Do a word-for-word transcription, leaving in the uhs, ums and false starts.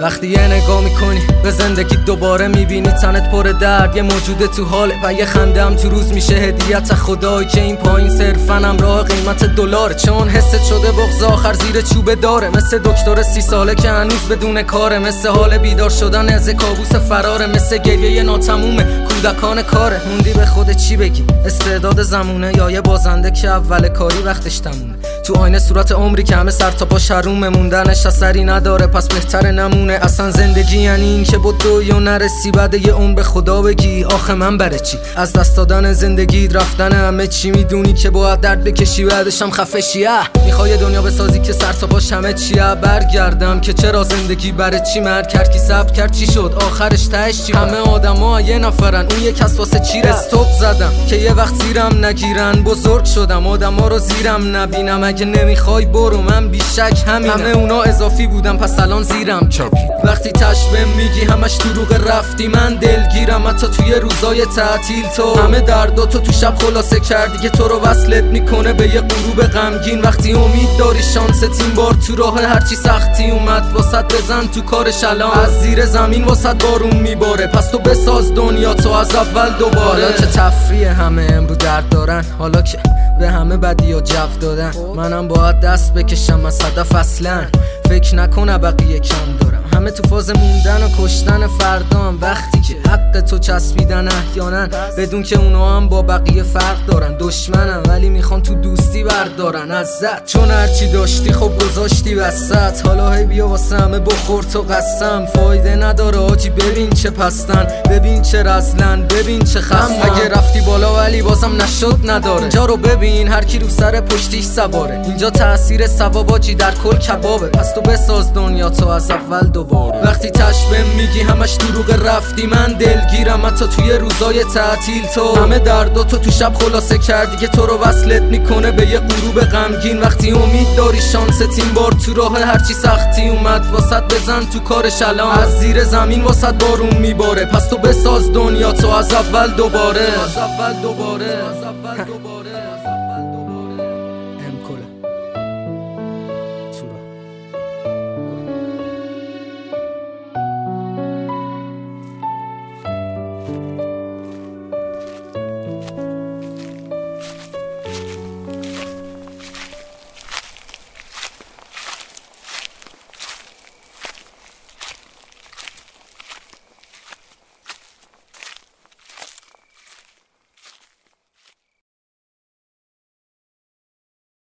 وقتی یه نگاه میکنی به زندگی دوباره میبینی تنت پر درد، یه موجود تو حاله و یه خنده هم تو روز میشه هدیت خدایی که این پایین صرفاً همراه قیمت دلاره. چون حست شده بغض آخر زیر چوبه داره، مثل دکتر سی ساله که هنوز بدون کاره، مثل حال بیدار شدن از کابوس فراره، مثل گریه ناتمومه کودکان کاره. موندی به خود چی بگی؟ استعداد زمونه یا یه بازنده که اول کاری وقتش تمومه؟ تو آینه صورت عمری که همه سر تا پا شرومه، موندنش اثری نداره پس بهتره نمونه. اصلا زندگی یعنی این که بدو یا نرسی بعد یه عمر به خدا بگی آخه من برای چی؟ از دست دادن زندگی رفتن همه چی، میدونی که باید درد بکشی بعدش هم خفه شی. میخوای دنیا بسازی که سر تا پاش همه چیه؟ برگردم که چرا زندگی برای چی؟ مرد کرد کی صبر کرد چی شد آخرش تهش چی؟ همه آدما یه نفرن اون یک کس واسه چیره. استوب زدم که یه وقت زیرم نگیرن، بزرگ شدم آدما رو زیرم نبینم. اگه نمیخوای برو من بیشک همینم. همه اونا اضافی بودم پس الان زیرم چاپی. وقتی تشبه میگی همش دروغ رفتی من دلگیرم، حتی توی روزای تعطیل تو همه درداتو تو شب خلاصه کردی که تو رو وصلت میکنه به یه غروب غمگین. وقتی امید داری شانست این بار تو راه هرچی سختی اومد واسط بزن تو کارش الان از زیر زمین واسط بارون میباره، پس تو بساز دنیا تو از اول دوباره. حالا که تفریح همه امرو درد دارن، حالا که به همه بدی و جو دادن، منم باید دست بکشم از صدف اصلا فکر نکنه بقیه کم دارم. همه تو فاز موندن و کشتن فردام، وقتی که حق تو چسبیدن احیانا بدون که اونا هم با بقیه فرق دارن. دشمنم ولی میخوان تو دوستی بردارن ازت، چون هرچی داشتی خب گذاشتی وسط. حالا هی بیا واسه همه بخور تو قسم، فایده نداره آجی ببین چه پستن، ببین چه رزلن، ببین چه خم. اگه رفتی بالا ولی بازم نشد نداره. اینجا رو ببین هر کی رو سر پشتیش سواره، اینجا تأثیر ثواب آجی در کل کبابه، پس تو بساز دنیا تو از اول دوباره. وقتی تشبه میگی همش دروغ رفتی من دلگیرم، حتی توی روزای تعطیل تو همه درداتو تو شب خلاصه کردی که تو رو وصلت میکنه به یه غروب غمگین. وقتی امید داری شانست این بار تو راه هرچی سختی اومد واسط بزن تو کارش الان از زیر زمین واسط بارون میباره، پس تو بساز دنیا تو از اول دوباره. از اول دوباره. از اول دوباره.